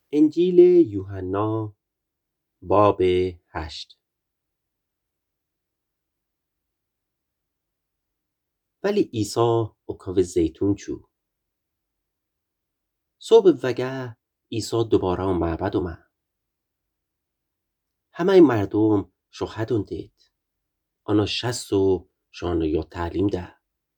انجیل یوحنا باب 8. ولی عیسی اکاو زیتون چو. صبح وگه عیسی دوباره معبد اومد. همه مردم شهدون دید. آنا شست و شانه یا تعلیم ده.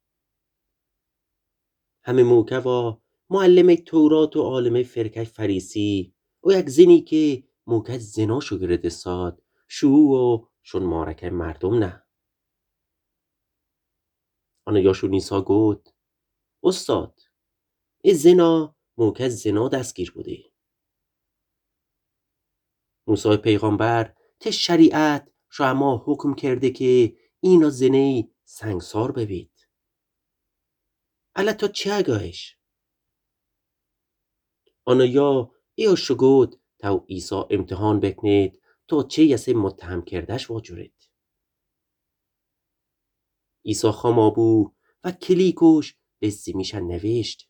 همه موکه و معلم تورات و عالم فرقه فریسی و یک زنی که موکه زنا شو گرده ساد شو و شون مارکه مردم نه. آنا یاشو نیسا گود استاد ای زنا موکه زنا دستگیر بوده. موسی پیغمبر ته شریعت شما حکم کرده که اینا زنی سنگسار ببید. الا تا چه اگاهش؟ آنا یا ایا شگود تا عیسی امتحان بکنید تا چه یسه متهم کردش واجورید. عیسی خامابو و کلیکوش دستی میشن نوشت.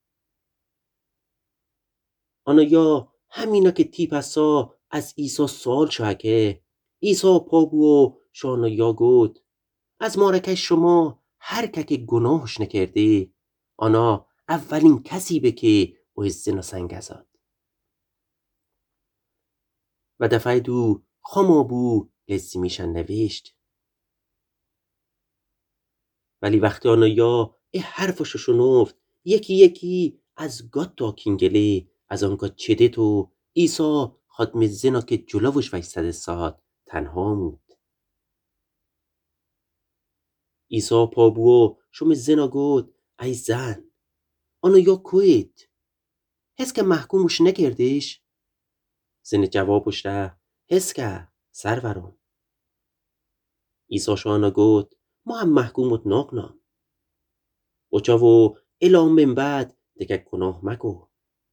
آنا یا همینا که تیپسا از عیسی سوال که عیسی پابو و شانا یا گود از مارکه شما هر که گناهش نکرده آنا اولین کسی به که او زنا سنگ زد. و دفعه دو خامابو لزی میشن نوشت. ولی وقتی آنا یا ای حرفشو شنفت یکی یکی از گاد تا کینگله از آنگاه چده تو عیسی خادم زنا که جلوش ویستده ساد تنها مود. عیسی پابو شم زنا گود ای زن آنا یا کویت هست که محکومش نکردش؟ زن جوابش ده هست که سرورم. عیسی شانا گود ما هم محکومت ناکنم و چاو الان من بعد دیگه گناه مگو.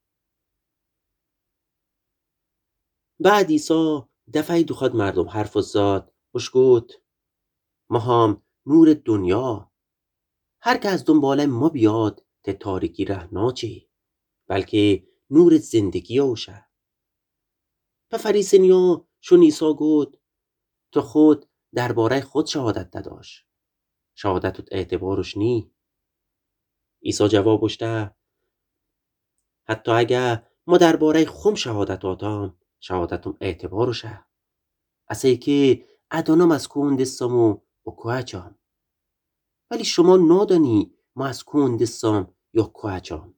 بعد عیسی دفعه دوخاد مردم حرف زاد وش گود ما هم نور دنیا هر که از دنباله ما بیاد ته تاریکی ره ناچی بلکه نور زندگی اوشه. و فریسینیا شون عیسی گود تو خود درباره خود شهادت نداشت شهادتت اعتبارش نی. عیسی جوابش ده حتی اگه ما درباره خم شهادت آتام شهادتم اعتبارشه اسی که ادانم از کندستامو و کوهچام ولی شما نادانی ما از کندستام یا کوهچام.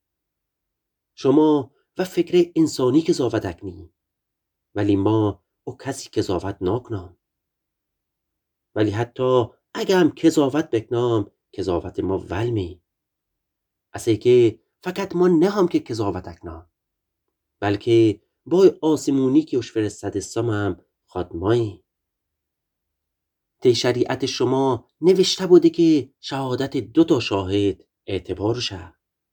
شما و فکر انسانی که زاودک نی ولی ما او کسی که زاود ناکنام. ولی حتی اگه هم کذاوت بکنام کذاوت ما ولمی اسی که فقط ما نه هم که کذاوت اکنام بلکه بای آسمونی که اش فرستد سامم خادمایی. ته شریعت شما نوشته بوده که شهادت 2 شاهد اعتبارشه.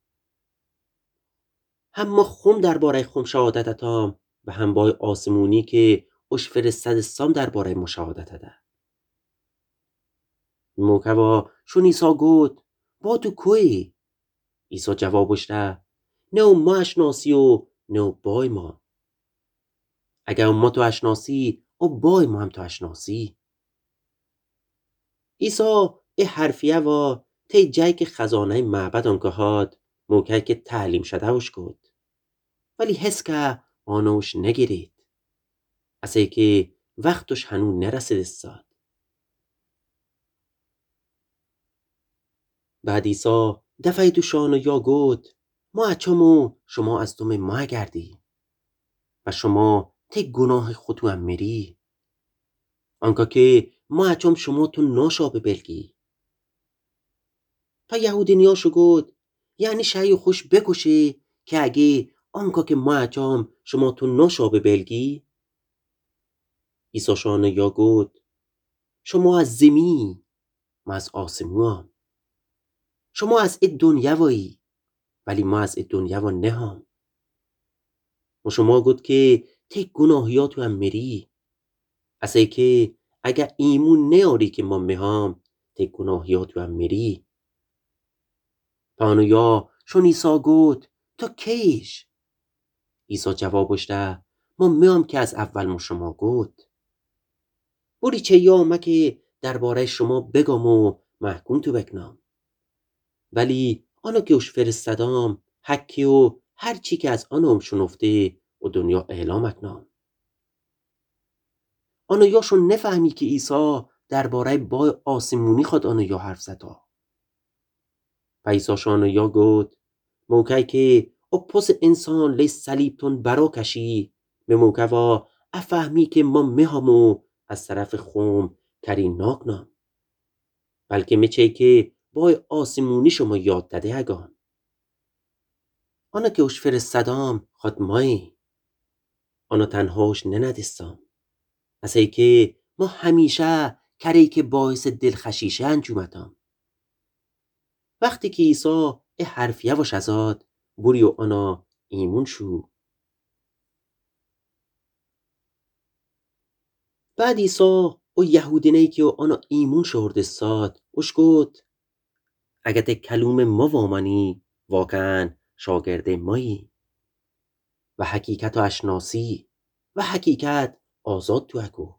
هم ما خم درباره خم شهادتتام و هم بای آسمونی که اش فرستد سام درباره ما شهادت ده. موکوا شون عیسی گود با تو کوی؟ عیسی جوابش ده نه ما اشناسی و نه بای ما. اگر ما تو اشناسی او بای ما هم تو اشناسی. عیسی ای حرفیه و تی جایی که خزانه معبد آنگهاد موکه که تعلیم شده وش گود ولی حس که آنوش نگیرید اسی که وقتش هنو نرسید استاد. بعد عیسی دفعه دو شانو یا گود ما اچامو شما از دوم ما گردی و شما تی گناه خودتو هم میری آنگاه که ما اچام شما تو ناشابه بلگی. تا یهودی نیاشو گود یعنی شایی خوش بکشه که اگه آنگاه که ما اچام شما تو ناشابه بلگی. عیسی شانو یا گود شما از زمی ما از آسموان شما از ای دنیا وایی ولی ما از ای دنیا و نه هم. و شما گود که تی گناهیاتو هم میری اسی که اگه ایمون نیاری که ما میهام تی گناهیاتو هم میری. پانو یا شون عیسی گود تو کیش؟ عیسی جواب بشته ما میام که از اول ما شما گفت بوری چه یا که درباره شما بگم و محکوم تو بکنم ولی آنو که اش فرستادم حکی و هر چی که از آنم شنفته و دنیا اعلام اکنم آنو یاشون نفهمی که عیسی درباره بای آسمونی خود آنو یا حرف زده و عیسی شانو یا گفت موقعی که او پس انسان لی صلیبتون برا کشی به موقع و افهمی که ما میهمو از طرف خوم کرین ناکنم بلکه میچه که بای آسمونی شما یاد داده اگان آنو که اش فرستادم خود مایی آنو تنهاش نندستم از ای که ما همیشه کری که باعث دلخشیشه انجومتم وقتی که عیسی ای حرف یواش ازاد بوری و آنا ایمون شو بعد عیسی او یهودینه که آنا ایمون شورده ساد اش گفت اگه ده کلوم ما وامانی واقعا شاگرده مایی و حقیقت و اشناسی و حقیقت آزاد تو اکو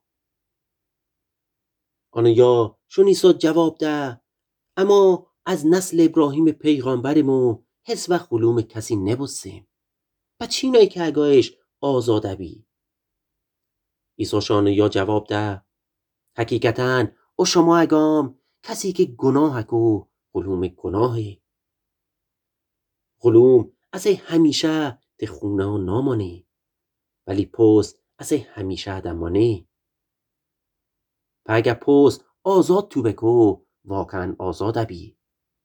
آنو یا شون عیسی جواب ده اما از نسل ابراهیم پیغامبرمو حس و خلوم کسی نبسیم و چینایی که اگاهش آزاده بی عیسی شانو یا جواب ده حقیقتاً او شما اگام کسی که گناه کو خلوم گناهی خلوم از همیشه ده خونه و نامانی ولی پست از همیشه دمانی و اگه پست آزاد تو بکو واقعا آزاد بی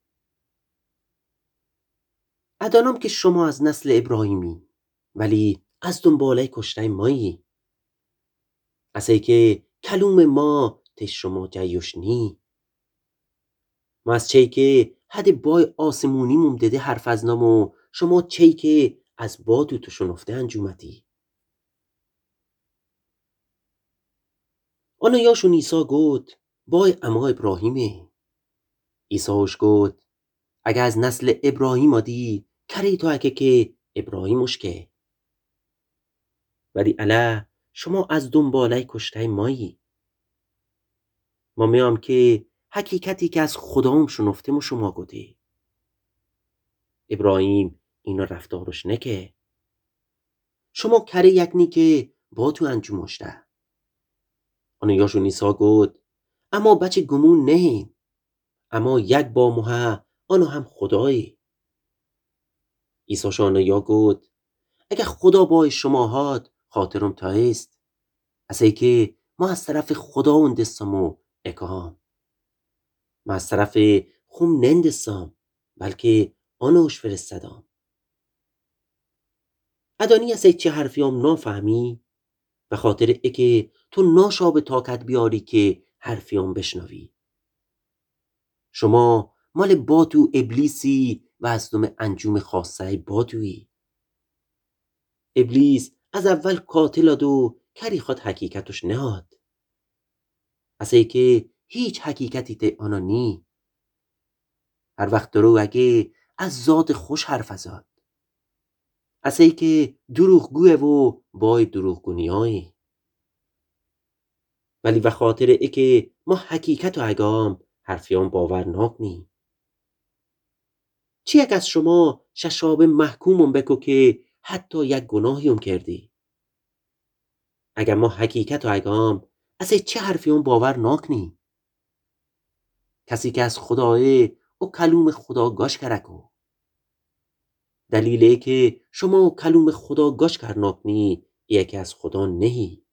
ادانم که شما از نسل ابراهیمی ولی از دنباله کشته مایی از که کلوم ما ته شما جیوش نی ما از چی که حد بای آسمونی ممدده حرف از نامو شما چی که از بادو تو شنفته انجومتی آنو یاشون عیسی گفت بای اما ابراهیمه عیساش گفت اگه از نسل ابراهیم آدی کری تو اگه که ابراهیمش که ولی اله شما از دنباله کشته مایی ما میام که حقیقتی که از خدام شنفته مو شما گفته ابراهیم اینا رفتارش نکه شما کره یکنی که با تو انجومشته آنو یاشون عیسی گفت اما بچه گمون نهیم اما یک با موها آنو هم خدایی عیسی شانو یا گفت اگه خدا بای شما هاد خاطرم تا است از ای که ما از طرف خدا اندستم و اکام ما از طرف خون نندستم بلکه آنوش فرستدم ادانی از ای چه حرفیام نافهمی به خاطر ای که تو ناشا به طاقت بیاری که حرفیام بشنوی شما مال باتو ابلیسی و از دوم انجوم خاصه باتویی ابلیس از اول قاتل و کری خود حقیقتش نهاد از ای که هیچ حقیقتی ته آنا نی هر وقت درو اگه از ذات خوش حرف ازاد از ای که دروغگوه و بای دروغگونیایی ولی به خاطر ای که ما حقیقت و اگام حرفیان باور ناکنی چی یک از شما ششاب محکومم بکو که حتی یک گناهیم کردی اگر ما حقیقت و اگام از چه حرفیان باور ناکنی کسی که از خداه او کلوم خدا گاش کرکو دلیله که شما کلوم خدا گاش کرناکنی ایه که از خدا نهی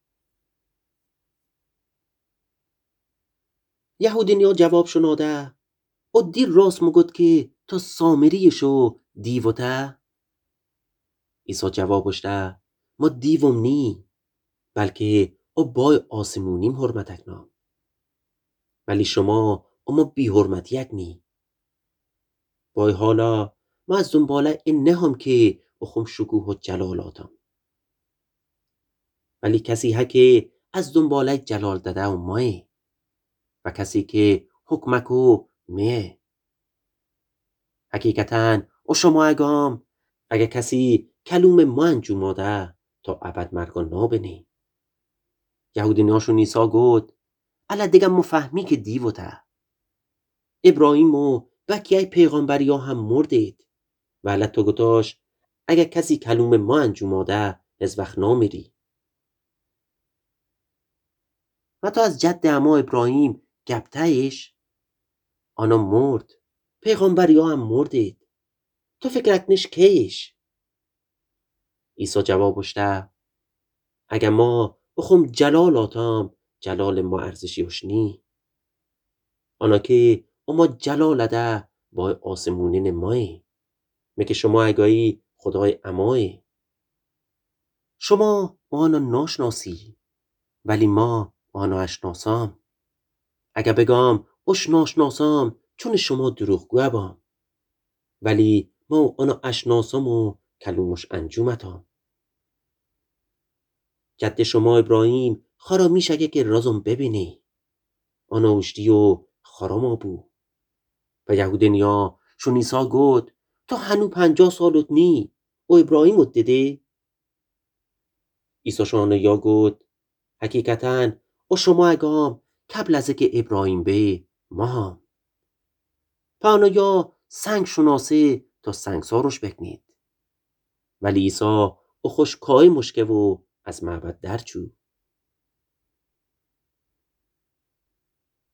یهودینیا جواب شناده او دیر راست مگد که تا سامریشو دیوته عیسی جواب بشته ما دیوم نی بلکه او بای آسمونیم حرمت اکنام ولی شما اما بی حرمتی اکنی بای حالا ما از دنباله این نهم که اخم شکوه و جلالاتم ولی کسی ها که از دنباله جلال داده و ماه و کسی که حکمکو میه حقیقتاً او شما اگام اگه کسی کلوم ما انجوماده تا ابد مرگا نابنی. یهودی ناشو نیسا گوت الا دگم مفهمی که دیوته. ابراهیم و بکیه پیغمبری ها هم مردید و الا تو گتاش اگه کسی کلوم ما انجوماده از وقت نامیری. و تو از جد اما ابراهیم گبتهش آنا مرد، پیغمبری ها هم مردید، تو فکر اکنش کهش؟ عیسی جوابشته اگه ما بخوم جلال آتام جلال ما ارزشی نی. آنا که اما جلال ده با آسمونین ماه میگه شما اگایی خدای اماه. شما آنا ناشناسی ولی ما آنا اشناسام. اگه بگم اش ناشناسام چون شما دروغگوه بام، ولی ما آنا اشناسام و کلومش انجومتام. جد شما ابراهیم خارا میشه که رازم ببینی. آنا اشتی و خارا ما بو. و یهودنیا شو نیسا گود تو هنو 50 سالت نی و ابراهیمت دیده؟ عیسی شانه یا گود حقیقتاً و شما اگام قبل از که ابراهیم به ما هم. پانا یا سنگ شناسه تا سنگ ساروش بکنید. ولی عیسی او خوش کای مشکه و از معبد در چو.